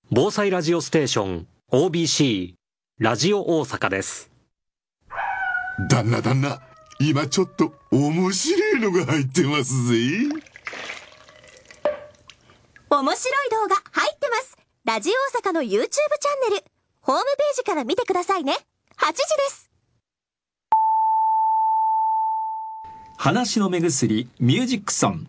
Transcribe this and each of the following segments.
防災ラジオステーション OBC ラジオ大阪です。 旦那今ちょっと面白いのが入ってますぜ。 面白い動画入ってます。ラジオ大阪の YouTube チャンネルホームページから見てくださいね。8時です。 話の目薬ミュージックソン。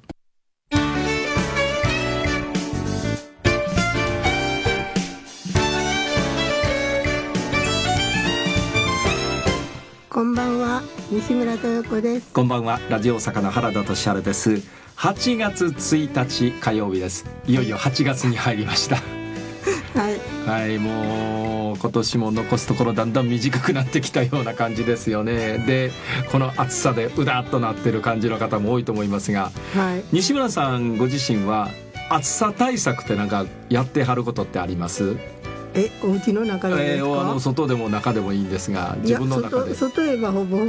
こんばんは、西村豊子です。 こんばんは、ラジオ大阪の原田俊晴です。8月1日火曜日です。いよいよ8月に入りましたはい、もう今年も残すところだんだん短くなってきたような感じですよね。で、この暑さでうだっとなってる感じの方も多いと思いますが、西村さんご自身は暑さ対策ってなんかやってはることってあります？ お家の中でですか？ 外でも中でもいいんですが、自分の中で。 外へはほぼ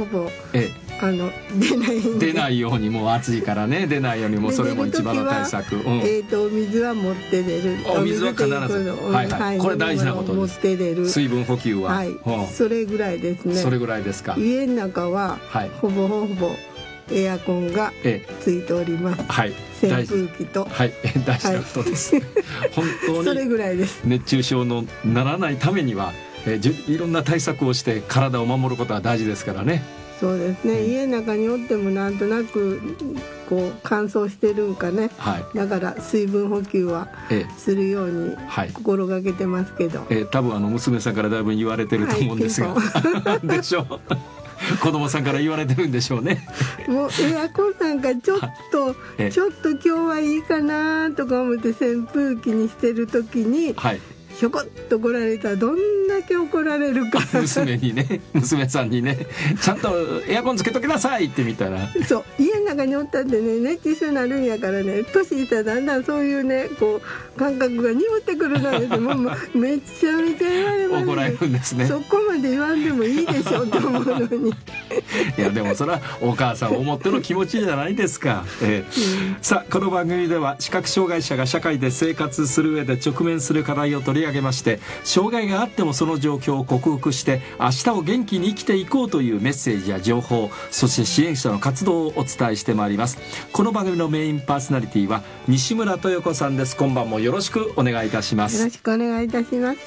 出ないように、もう暑いからね、出ないように、もうそれも一番の対策。お水は持って出る。 お水は必ず、これ大事なことです。 持って出る。 水分補給は、 それぐらいですね。 それぐらいですか。 家の中は、ほぼエアコンがついております。扇風機と、 大事なことです、本当にそれぐらいです。 熱中症のならないためには、いろんな対策をして体を守ることは大事ですからね。 そうですね、家の中におってもなんとなくこう乾燥してるんかね、だから水分補給はするように心がけてますけど、 多分娘さんからだいぶ言われてると思うんですが、でしょう子供さんから言われてるんでしょうね。 もうエアコンなんかちょっと今日はいいかなとか思って扇風機にしてる時に、ひょこっと来られたらどんだけ怒られるか娘さんにね、ちゃんとエアコンつけときなさいってみたいな。 そう、家の中におったってね、熱中症になるんやからね、年いったらだんだんそういうね、こう感覚が鈍ってくるので、もうめちゃめちゃ言われます、 怒られるんですね。 そこまで言わんでもいいでしょと思うのにいやでもそれはお母さんを思っての気持ちじゃないですか。さあ、この番組では視覚障害者が社会で生活する上で直面する課題を取り上げまして、障害があってもその状況を克服して明日を元気に生きていこうというメッセージや情報、そして支援者の活動をお伝えしてまいります。この番組のメインパーソナリティは西村豊子さんです。今晩もよろしくお願いいたします。 よろしくお願いいたします。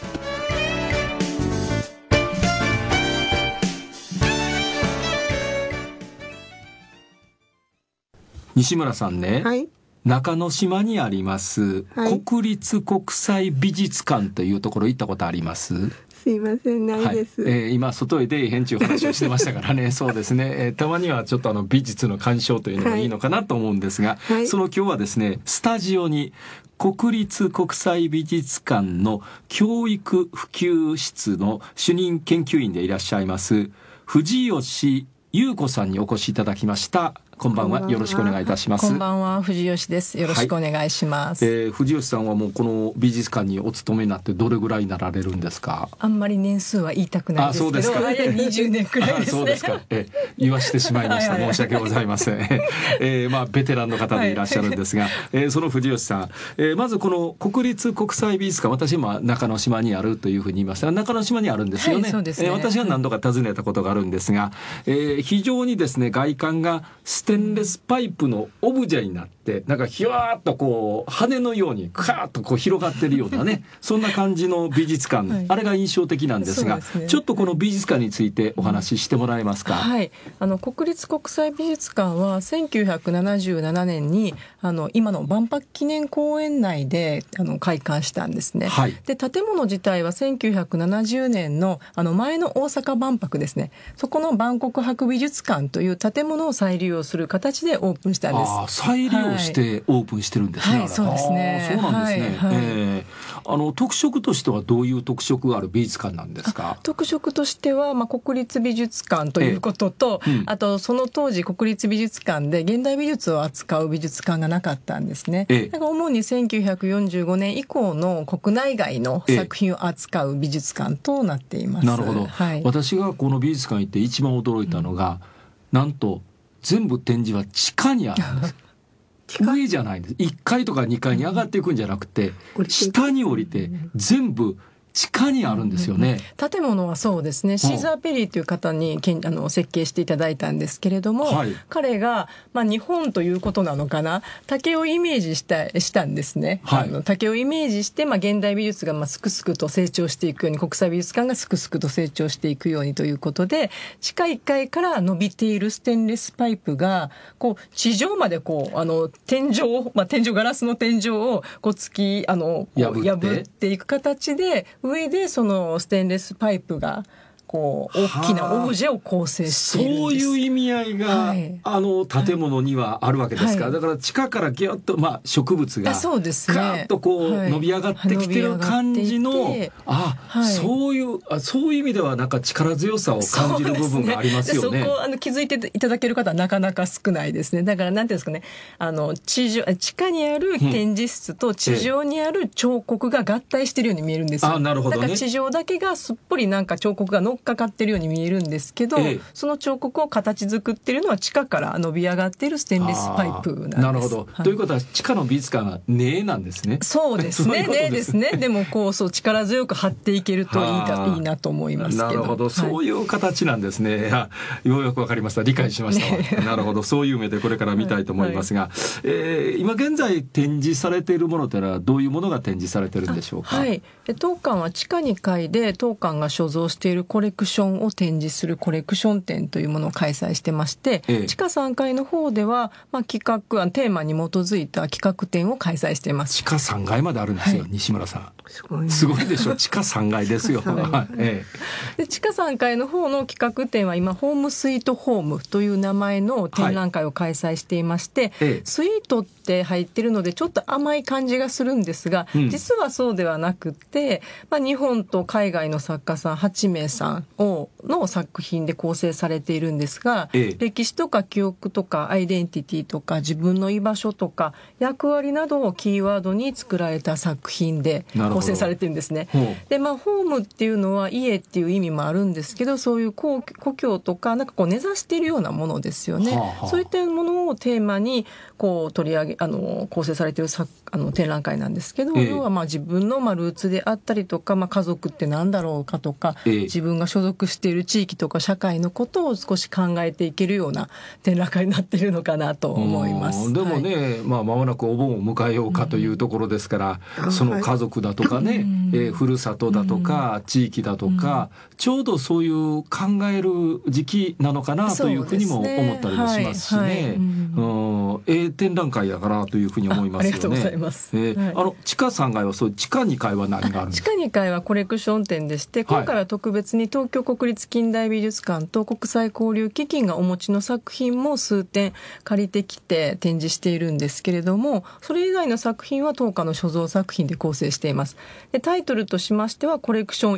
西村さんね、中之島にあります、国立国際美術館というところ行ったことあります？ すいません、ないです。 今外へ出えへんちゅう話をしてましたからねそうですね、たまにはちょっと美術の鑑賞というのがいいのかなと思うんですが、その今日はですね、スタジオに国立国際美術館の教育普及室の主任研究員でいらっしゃいます藤吉優子さんにお越しいただきました。こんばんは、よろしくお願いいたします。 こんばんは、藤吉です。よろしくお願いします。 藤吉さんはもうこの美術館にお勤めになってどれぐらいになられるんですか？ あんまり年数は言いたくないですけど、 そうですか 20年くらいですね。 そうですか。言わしてしまいました。申し訳ございません。ベテランの方でいらっしゃるんですが、その藤吉さん、まずこの国立国際美術館、私今中之島にあるというふうに言いましたが、中之島にあるんですよね。 そうですね。 私は何度か訪ねたことがあるんですが、非常にですね、外観がステンレスパイプのオブジェになって、なんかひわーっとこう羽のようにカーッとこう広がってるようなねそんな感じの美術館、あれが印象的なんですが、ちょっとこの美術館についてお話ししてもらえますか？ 国立国際美術館は1977年に今の万博記念公園内で開館したんですね。で、建物自体は1970年の前の大阪万博ですね、そこの万国博美術館という建物を再利用する形でオープンしたんです。 再利用してオープンしてるんですね。 そうですね。 そうなんですね。特色としてはどういう特色がある美術館なんですか？ 特色としては、国立美術館ということと、あとその当時国立美術館で現代美術を扱う美術館がなかったんですね。だから主に1945年以降の国内外の作品を扱う美術館となっています。 なるほど。私がこの美術館行って一番驚いたのが、なんと全部展示は地下にあるんです。 上じゃないんです。1階とか2階に上がっていくんじゃなくて、下に降りて全部地下にあるんですよね。 建物はそうですね。シーザー・ペリーという方に設計していただいたんですけれども、はい、彼が、日本ということなのかな、竹をイメージしたんですね。はい、竹をイメージして、現代美術がすくすくと成長していくように、国際美術館がすくすくと成長していくようにということで、地下1階から伸びているステンレスパイプが地上まで天井ガラスの天井を破っていく形で、上でそのステンレスパイプが大きなオブジェを構成しているんです。 そういう意味合いが、はい、建物にはあるわけですから、はい、だから地下からギュッと、植物がそうですね、 ガーッと伸び上がってきてる感じの、はい、そういう意味ではなんか力強さを感じる部分がありますよね。 そこ気づいていただける方はなかなか少ないですね。だからなんていうんですかね、地下にある展示室と地上にある彫刻が合体してるように見えるんですよ。 なるほどね。 だから地上だけがすっぽりなんか彫刻が乗っかかってるように見えるんですけど、その彫刻を形作っているのは地下から伸び上がっているステンレスパイプなんです。 なるほど、はい、ということは地下の美術館は根なんですね。 そうですね、根ですね。でも力強く張っていけるといいなと思いますけど。 なるほど、そういう形なんですね。ようやくわかりました。理解しましたわ。なるほど、そういう目でこれから見たいと思いますが、今現在展示されているものというのはどういうものが展示されているんでしょうか。 はい、当館は地下2階で当館が所蔵しているコレクションを展示するコレクション展というものを開催してまして、地下3階の方では、テーマに基づいた企画展を開催しています。 地下3階まであるんですよ、はい、西村さん。すごいでしょ。地下3階ですよ。 で地下3階の方の企画展は今ホームスイートホームという名前の展覧会を開催していまして、スイートって入ってるのでちょっと甘い感じがするんですが、実はそうではなくて、日本と海外の作家さん8名さんの作品で構成されているんですが、歴史とか記憶とかアイデンティティとか自分の居場所とか役割などをキーワードに作られた作品で構成されているんですね。で、ホームっていうのは家っていう意味もあるんですけど、そういう故郷とか根ざしているようなものですよね。そういったものをテーマに取り上げ構成されている展覧会なんですけど、要は自分のルーツであったりとか、家族って何だろうかとか、自分が所属している地域とか社会のことを少し考えていけるような展覧会になっているのかなと思います。 でもね、間もなくお盆を迎えようかというところですから、その家族だとかね、ふるさとだとか、地域だとか、ちょうどそういう考える時期なのかなというふうにも思ったりもしますしね。展覧会だからというふうに思いますよね。 ありがとうございます。 地下3階は地下2階は何があるんですか。 地下2階はコレクション展でして、今回は特別に東京国立近代美術館と国際交流基金がお持ちの作品も数点借りてきて展示しているんですけれども、それ以外の作品は当館の所蔵作品で構成しています。で、タイトルとしましてはコレクション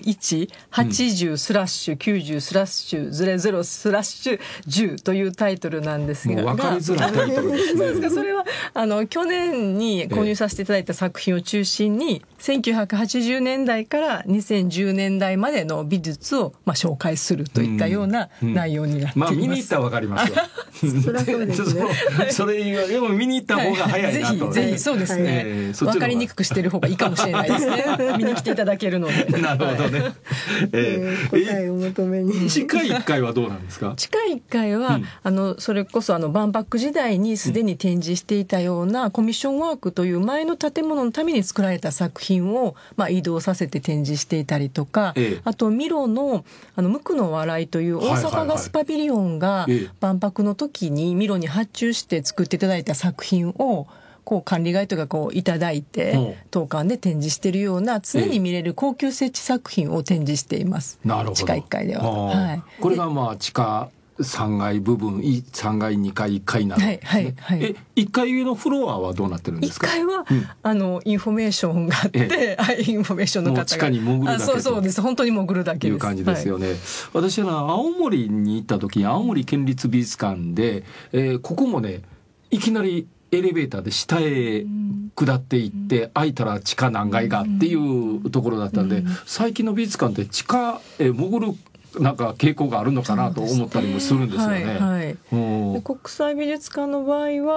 1、80/90/00/10というタイトルなんですが、 もう分かりづらいタイトルですね。 そうですか。それは去年に購入させていただいた作品を中心に、1980年代から2010年代までの美術を紹介するといったような内容になっています。 見に行ったら分かりますよ。 それはそうですね。 それ以外でも見に行った方が早いなと。 ぜひそうですね。分かりにくくしてる方がいいかもしれないですね。見に来ていただけるので。 なるほどね。 答えを求めに。 地下1階はどうなんですか。 地下1階はそれこそ万博時代にすでに展示していたようなコミッションワークという前の建物のために作られた作品を移動させて展示していたりとか、あとミロの無垢の笑いという大阪ガスパビリオンが万博の時にミロに発注して作っていただいた作品を管理会とかいただいて当館で展示しているような常に見れる高級設置作品を展示しています。 なるほど。 地下1階では、 これが地下3階部分、3階2階1階なのですね。1階のフロアはどうなってるんですか。 1階は、インフォメーションがあって、インフォメーションの方が地下に潜るだけそうです。本当に潜るだけです。 いう感じですよね。私は青森に行った時、青森県立美術館で、ここもね、いきなりエレベーターで下へ下っていって開いたら地下何階かっていうところだったんで、最近の美術館って地下へ潜る傾向があるのかなと思ったりもするんですよね。 で国際美術館の場合は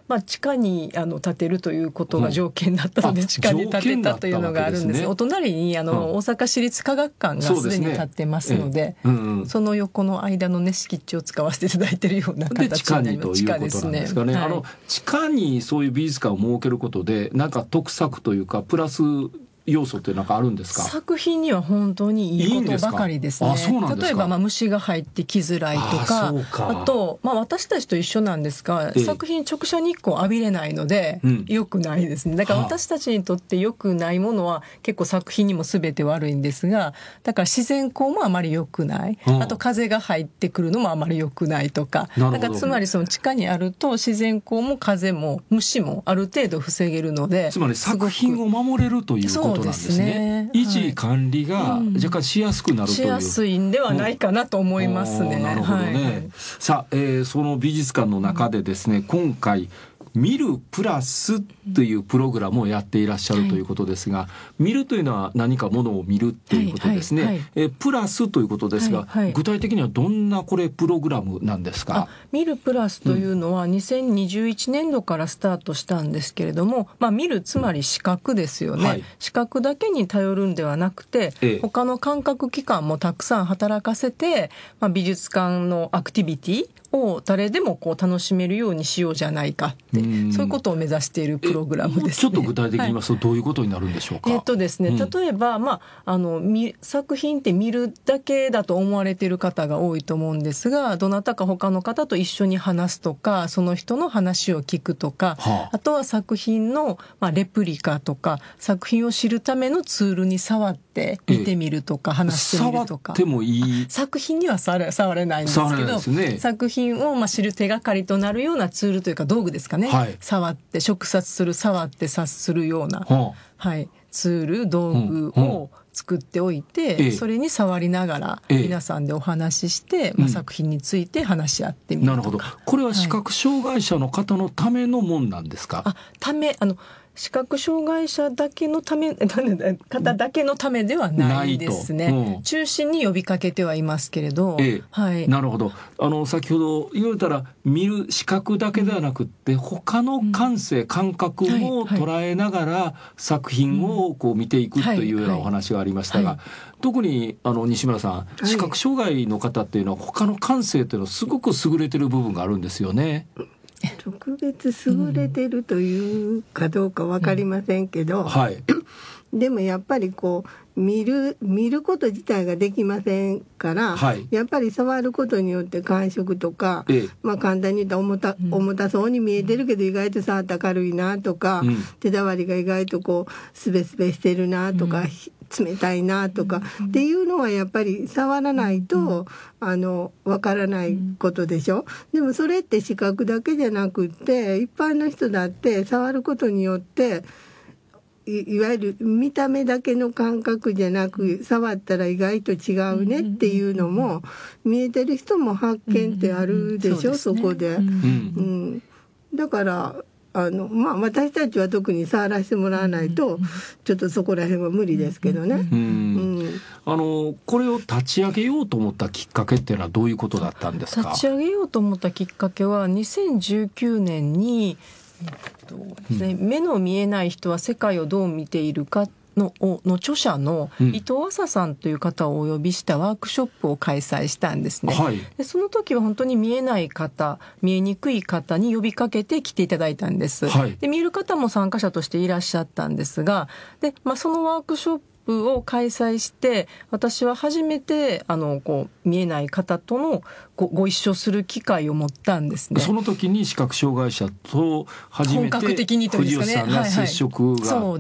地下に建てるということが条件だったので、地下に建てたというのがあるんです。お隣に大阪市立科学館がすでに建ってますので、その横の間のね敷地を使わせていただいているような形になります。 地下にということなんですかね。地下にそういう美術館を設けることでなんか得策というかプラス要素ってなんかあるんですか？ 作品には本当にいいことばかりですね。例えば虫が入ってきづらいとか、あと私たちと一緒なんですが、作品直射日光浴びれないので良くないですね。だから私たちにとって良くないものは結構作品にも全て悪いんですが、だから自然光もあまり良くない、あと風が入ってくるのもあまり良くないとか、だからつまりその地下にあると自然光も風も虫もある程度防げるので、 つまり作品を守れるということなんですね。維持管理が若干しやすくなるという、 しやすいんではないかなと思いますね。 なるほどね。さあ、その美術館の中でですね、今回見るプラスというプログラムをやっていらっしゃるということですが、見るというのは何かものを見るっていうことですね。プラスということですが、具体的にはどんなこれプログラムなんですか？ 見るプラスというのは2021年度からスタートしたんですけれども、見るつまり視覚ですよね。視覚だけに頼るんではなくて、他の感覚器官もたくさん働かせて、美術館のアクティビティを誰でも楽しめるようにしようじゃないかって、そういうことを目指しているプログラムですね。 ちょっと具体的に言いますとどういうことになるんでしょうか？ ですね、例えば、作品って見るだけだと思われている方が多いと思うんですが、どなたか他の方と一緒に話すとか、その人の話を聞くとか、あとは作品の、レプリカとか作品を知るためのツールに触って見てみるとか、話してみるとか。 触ってもいい？ 作品には触れないんですけど、作品を知る手がかりとなるようなツールというか道具ですかね、触って触察する、触って察するような、ツール道具を作っておいて、それに触りながら皆さんでお話しして、作品について話し合ってみるとか。 なるほど。これは視覚障害者の方のためのもんなんですか？ 視覚障害者だけのため方だけのためではないですね。中心に呼びかけてはいますけれど、 なるほど。先ほど言われたら見る視覚だけではなくって他の感性、感覚も捉えながら作品を見ていくというようなお話がありましたが、特に西村さん、視覚障害の方っていうのは他の感性っていうのはすごく優れてる部分があるんですよね。 特別優れてるというかどうか分かりませんけど、でもやっぱり見ること自体ができませんから、やっぱり触ることによって感触とか、簡単に言ったら重たそうに見えてるけど意外と触ったら軽いなとか、手触りが意外とスベスベしてるなとか、冷たいなとかっていうのはやっぱり触らないとわからないことでしょ。でもそれって視覚だけじゃなくって一般の人だって触ることによっていわゆる見た目だけの感覚じゃなく、触ったら意外と違うねっていうのも見えてる人も発見ってあるでしょ、そこで。だから私たちは特に触らせてもらわないとちょっとそこら辺は無理ですけどね。 これを立ち上げようと思ったきっかけっていうのはどういうことだったんですか？ 立ち上げようと思ったきっかけは2019年に、目の見えない人は世界をどう見ているかの著者の伊藤麻さんという方をお呼びしたワークショップを開催したんですね。でその時は本当に見えない方、見えにくい方に呼びかけて来ていただいたんです。で見える方も参加者としていらっしゃったんですが、で、そのワークショップを開催して私は初めて見えない方とのご一緒する機会を持ったんですね。 その時に視覚障害者と初めて本格的にというんですかね、 藤吉さんが接触があって、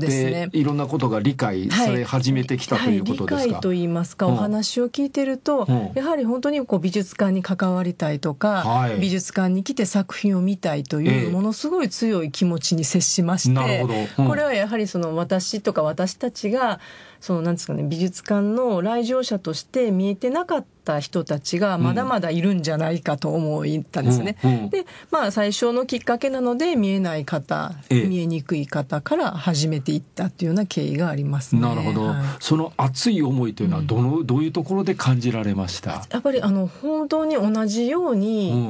いろんなことが理解され始めてきたということですか？ 理解といいますか、お話を聞いてると、やはり本当に美術館に関わりたいとか、美術館に来て作品を見たいというものすごい強い気持ちに接しまして、これはやはり私とか私たちがなんですかね、美術館の来場者として見えてなかった人たちがまだまだいるんじゃないかと思ったんですね。で、最初のきっかけなので見えない方、見えにくい方から始めていったというような経緯がありますね。 なるほど。その熱い思いというのはどういうところで感じられました？ やっぱり本当に同じように、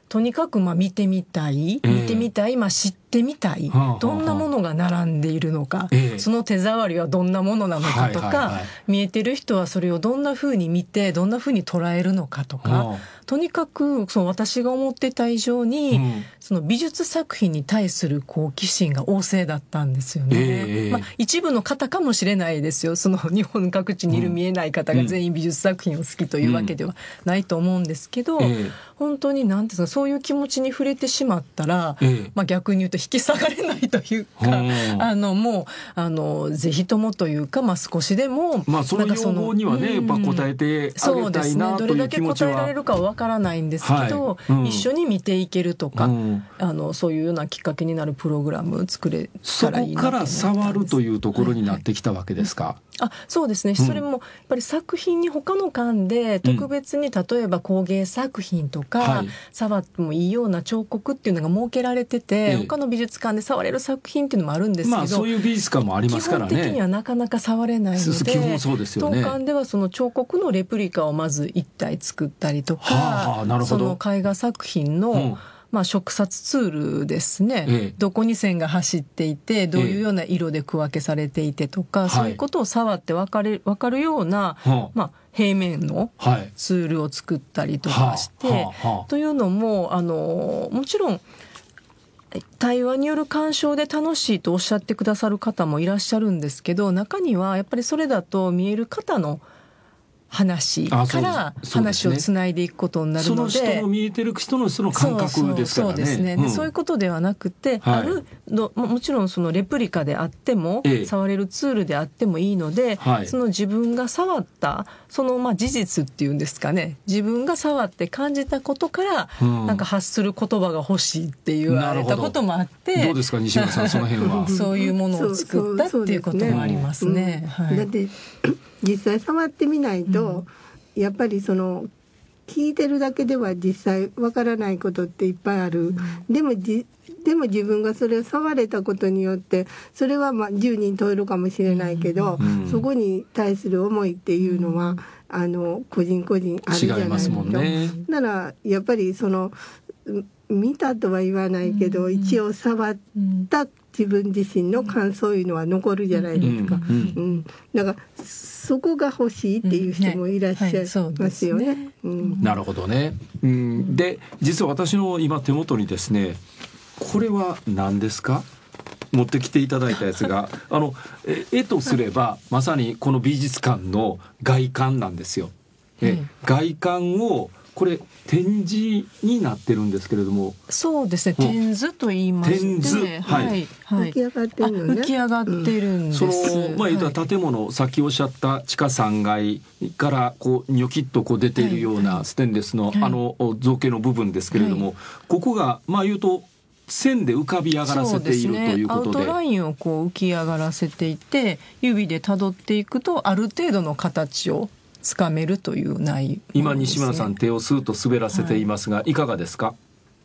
とにかく見てみたい、知ってみたい、どんなものが並んでいるのか、その手触りはどんなものなのかとか、見えてる人はそれをどんな風に見てどんな風に捉えるのかとか、とにかく私が思ってた以上に、その美術作品に対する好奇心が旺盛だったんですよね。一部の方かもしれないですよ。その日本各地にいる見えない方が全員美術作品を好きというわけではないと思うんですけど、本当に何ていうんですか、そういう気持ちに触れてしまったら、逆に言うと引き下がれないというか、もうぜひともというか、少しでもその要望にはね、やっぱ応えてあげたいなという気持ちは、 どれだけ応えられるかはわからないんですけど、一緒に見ていけるとか、そういうようなきっかけになるプログラム作れたらいいなと思ったんです。 そこから触るというところになってきたわけですか。 そうですね、それもやっぱり作品に他の館で特別に、例えば工芸作品とか、触ってもいいような彫刻っていうのが設けられてて、他の美術館で触れる作品っていうのもあるんですけど、 そういう美術館もありますからね。 基本的にはなかなか触れないので、 基本そうですよね。 当館ではその彫刻のレプリカをまず1体作ったりとか、その絵画作品の、触察ツールですね、どこに線が走っていてどういうような色で区分けされていてとか、そういうことを触って分かるような、平面のツールを作ったりとかして、というのももちろん対話による鑑賞で楽しいとおっしゃってくださる方もいらっしゃるんですけど、中にはやっぱりそれだと見える方の話から話をつないでいくことになるので、 その人の見えてる人の感覚ですからね。 そうですね、そういうことではなくて、もちろんそのレプリカであっても、触れるツールであってもいいので、その自分が触ったその事実っていうんですかね、自分が触って感じたことからなんか発する言葉が欲しいって言われたこともあって、 どうですか西村さん、その辺はそういうものを作ったっていうこともありますね。 だって実際触ってみないと、やっぱりその聞いてるだけでは実際わからないことっていっぱいある、でも自分がそれを触れたことによって、それは10人問えるかもしれないけど、そこに対する思いっていうのは個人個人あるじゃないですか。だからやっぱりその見たとは言わないけど、一応触った自分自身の感想いうのは残るじゃないですか。だからそこが欲しいっていう人もいらっしゃいますよね。 なるほどね。で実は私の今手元にですね、これは何ですか、持ってきていただいたやつが絵とすればまさにこの美術館の外観なんですよ。外観をこれ展示になってるんですけれども、 そうですね、展図と言いまして、 浮き上がってるのね。 浮き上がってるんです。 その建物、さっきおっしゃった地下3階からニョキッと出ているようなステンレスの造形の部分ですけれども、ここが言うと線で浮かび上がらせているということで、 アウトラインを浮き上がらせていて、指でたどっていくとある程度の形をつかめるという内容ですね。 今西村さん手をスーッと滑らせていますが、いかがですか？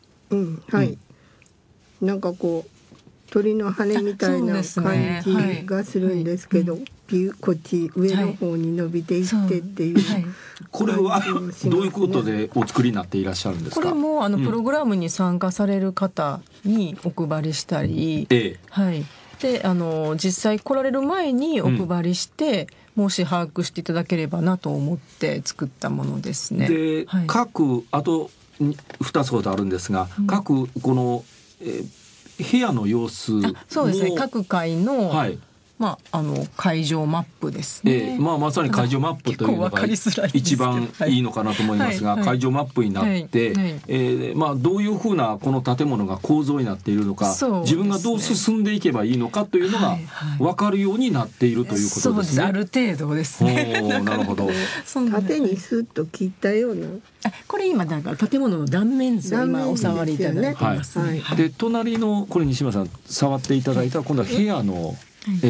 なんか鳥の羽みたいな感じがするんですけど、こっち上の方に伸びていってっていう、 これはどういうことでお作りになっていらっしゃるんですか？ これもプログラムに参加される方にお配りしたり、で実際来られる前にお配りして、もし把握していただければなと思って作ったものですね。 で、各あと2つほどあるんですが、各この、部屋の様子も、 そうですね、各階の、会場マップですね。 まさに会場マップというのが一番いいのかなと思いますが、会場マップになって、どういうふうなこの建物が構造になっているのか、自分がどう進んでいけばいいのかというのが分かるようになっているということですね。 ある程度ですね。 なるほど。 縦にスッと切ったような、 これ今だから建物の断面図を今お触りいただいてます。 で隣のこれ西村さん触っていただいた今度は部屋の、部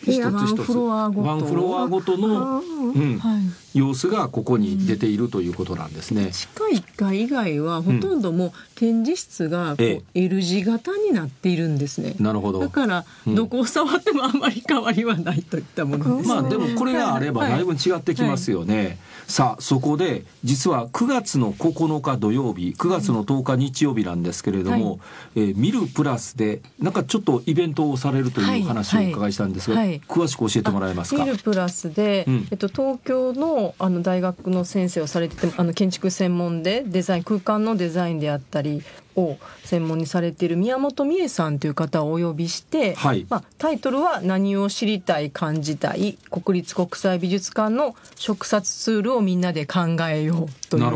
一つ一つワンフロアごとの、様子がここに出ているということなんですね。 地下1階以外はほとんどもう展示室がこう L 字型になっているんですね。 なるほど。 だからどこを触ってもあんまり変わりはないといったものです。 まあでもこれがあればだいぶ違ってきますよね。さあそこで実は9月の9日土曜日9月の10日日曜日なんですけれども、ミルプラスでなんかちょっとイベントをされるという話をお伺いしたんですが、詳しく教えてもらえますか。 ミルプラスで、東京の大学の先生をされてて建築専門でデザイン空間のデザインであったりを専門にされている宮本美恵さんという方をお呼びして、タイトルは何を知りたい感じたい国立国際美術館の触察ツールをみんなで考えようという、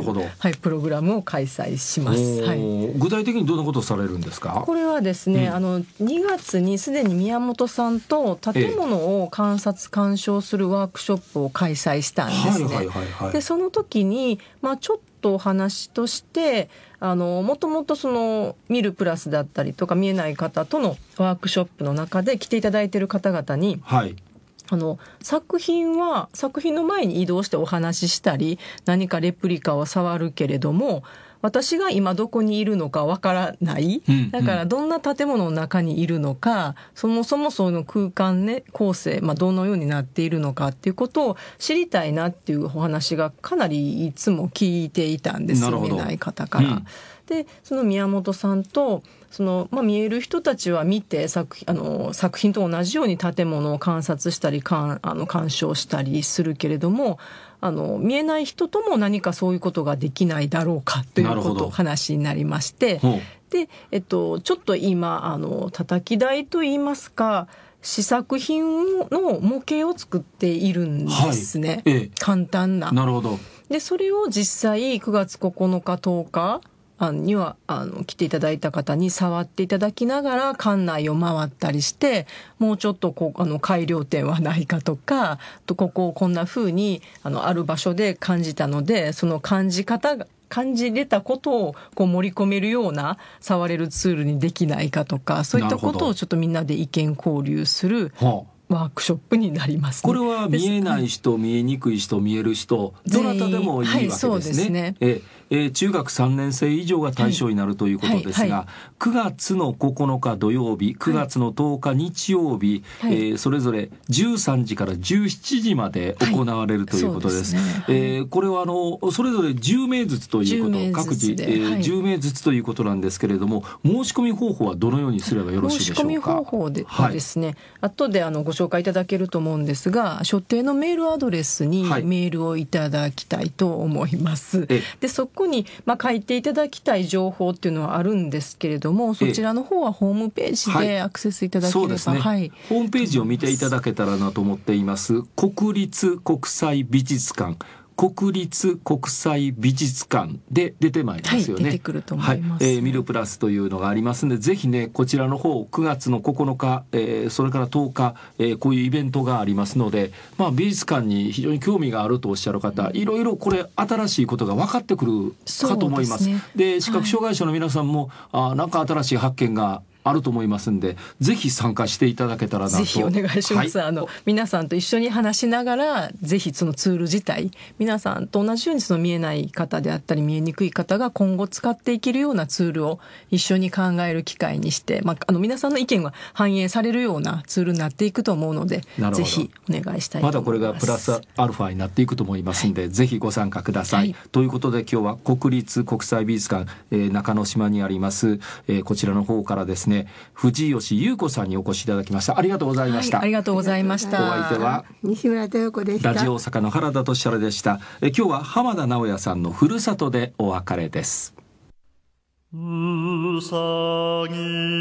プログラムを開催します。 具体的にどんなことをされるんですか。 これはですね、2月にすでに宮本さんと建物を観察鑑賞するワークショップを開催したんですね。でその時に、ちょっとお話としてもともとその見るプラスだったりとか見えない方とのワークショップの中で来ていただいている方々に、作品の前に移動してお話ししたり何かレプリカを触るけれども私が今どこにいるのかわからない、だからどんな建物の中にいるのかそもそもその空間ね構成、どのようになっているのかっていうことを知りたいなっていうお話がかなりいつも聞いていたんですよ、見えない方から。でその宮本さんと見える人たちは見て作品と同じように建物を観察したり鑑賞したりするけれども見えない人とも何かそういうことができないだろうかということを話になりまして、で、ちょっと今叩き台といいますか試作品の模型を作っているんですね、簡単な。 なるほど。 でそれを実際9月9日10日には来ていただいた方に触っていただきながら館内を回ったりしてもうちょっと改良点はないかとかここをこんな風にある場所で感じたのでその感じれたことを盛り込めるような触れるツールにできないかとかそういったことをちょっとみんなで意見交流するワークショップになります、 これは見えない人、見えにくい人、見える人どなたでもいいわけですね。 そうですね。 中学3年生以上が対象になるということですが、9月の9日土曜日9月の10日日曜日、それぞれ13時から17時まで行われるということです。これはそれぞれ10名ずつということ各自、10名ずつということなんですけれども申し込み方法はどのようにすればよろしいでしょうか。 申し込み方法ではですね、後でご紹介いただけると思うんですが所定のメールアドレスにメールをいただきたいと思います。でそこに、書いていただきたい情報っていうのはあるんですけれどもそちらの方はホームページでアクセスいただければ、 そうですね、ホームページを見ていただけたらなと思っています。国立国際美術館国立国際美術館で出てまいりますよね。 出てくると思います、 ミルプラスというのがありますのでぜひねこちらの方9月の9日、それから10日、こういうイベントがありますので、美術館に非常に興味があるとおっしゃる方、いろいろこれ新しいことが分かってくるかと思います。で視覚障害者の皆さんも、なんか新しい発見があると思いますんでぜひ参加していただけたらなと。 ぜひお願いします、皆さんと一緒に話しながらぜひそのツール自体皆さんと同じようにその見えない方であったり見えにくい方が今後使っていけるようなツールを一緒に考える機会にして、皆さんの意見が反映されるようなツールになっていくと思うのでぜひお願いしたいと思います。 まだこれがプラスアルファになっていくと思いますんで、ぜひご参加ください、ということで今日は国立国際美術館、中之島にあります、こちらの方からですね藤吉優子さんにお越しいただきました。ありがとうございました、 ありがとうございました。 お相手は西村豊子でした。 ラジオ大阪の原田俊原でした。今日は浜田直也さんのふるさとでお別れです。 うさぎ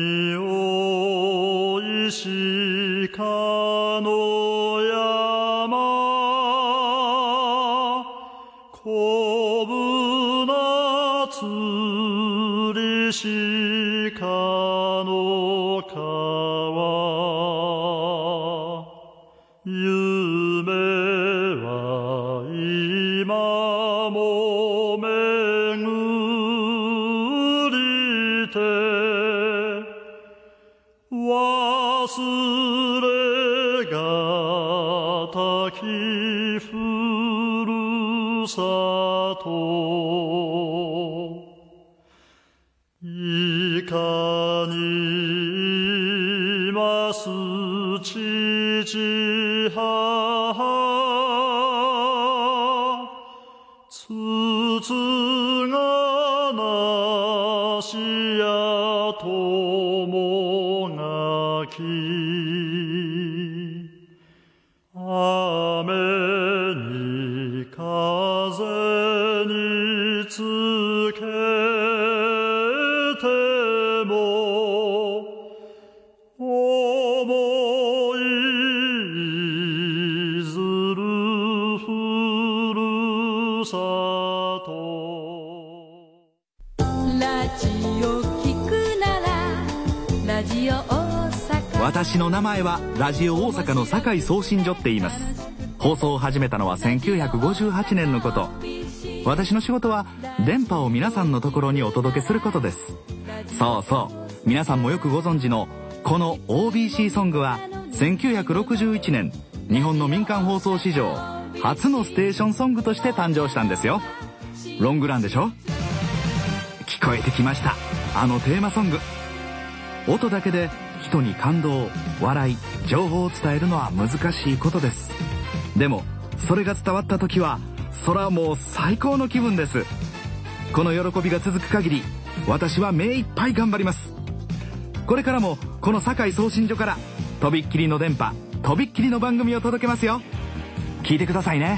おいしかの山こぶなつりしかの川夢は今も巡りて忘れがふるさといかにます父母つつがなしやともがき雨に風につけても思いずるふるさとラジオ聞くならラジオ大阪。 私の名前はラジオ大阪の堺送信所って言います。放送を始めたのは1958年のこと。私の仕事は電波を皆さんのところにお届けすることです。そうそう、皆さんもよくご存知のこの OBC ソングは1961年日本の民間放送史上初のステーションソングとして誕生したんですよ。ロングランでしょ。聞こえてきました、あのテーマソング。音だけで人に感動、笑い、情報を伝えるのは難しいことです。でもそれが伝わった時はそれはもう最高の気分です。この喜びが続く限り私は目いっぱい頑張ります。これからもこの堺送信所からとびっきりの電波、とびっきりの番組を届けますよ。聞いてくださいね。